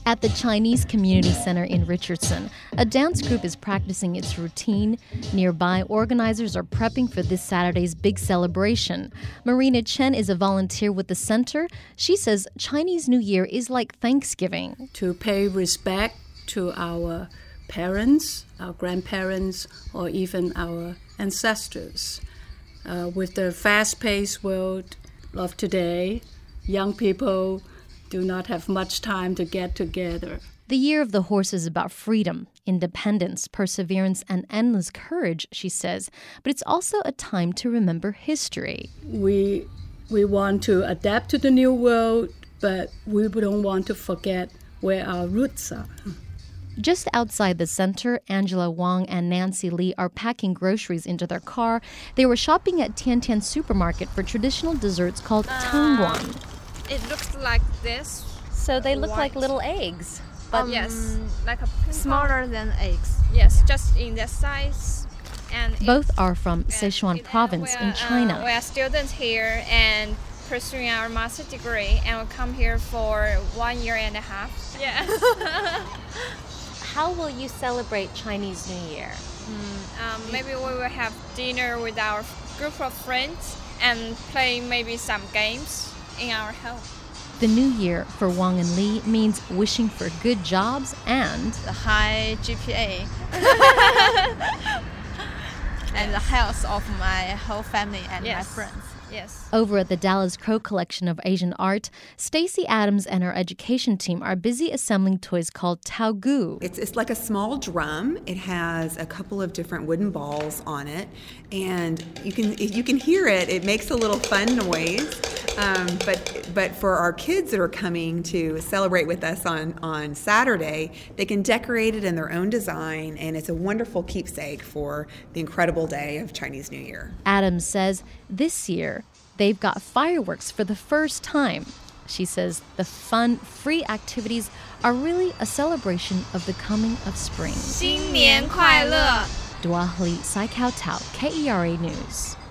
At the Chinese Community Center in Richardson, a dance group is practicing its routine. Nearby, organizers are prepping for this Saturday's big celebration. Marina Chen is a volunteer with the center. She says Chinese New Year is like Thanksgiving. To pay respect to our parents, our grandparents, or even our ancestors. With the fast-paced world of today, young people do not have much time to get together. The Year of the Horse is about freedom, independence, perseverance, and endless courage, she says. But it's also a time to remember history. We want to adapt to the new world, but we don't want to forget where our roots are. Just outside the center, Angela Wang and Nancy Lee are packing groceries into their car. They were shopping at Tian Tian Supermarket for traditional desserts called tangguan. It looks like this. So they look White. like little eggs. But Yes, like a Smaller than eggs. Yes, just in that size. And both are from Sichuan province in China. We are students here and pursuing our master's degree, and we come here for 1 year and a half. Yeah. How will you celebrate Chinese New Year? Maybe we will have dinner with our group of friends and play maybe some games in our home. The new year for Wang and Lee means wishing for good jobs and The high GPA. And the health of my whole family and my friends. Yes. over at the Dallas Crow Collection of Asian Art, Stacey Adams and her education team are busy assembling toys called Taogu. It's like a small drum. It has a couple of different wooden balls on it, and you can hear it. It makes a little fun noise. But for our kids that are coming to celebrate with us on Saturday, they can decorate it in their own design, and it's a wonderful keepsake for the incredible day of Chinese New Year. Adams says this year they've got fireworks for the first time. She says the fun, free activities are really a celebration of the coming of spring. 新年快乐! Dua Hli, Sai Kao Tao, KERA News.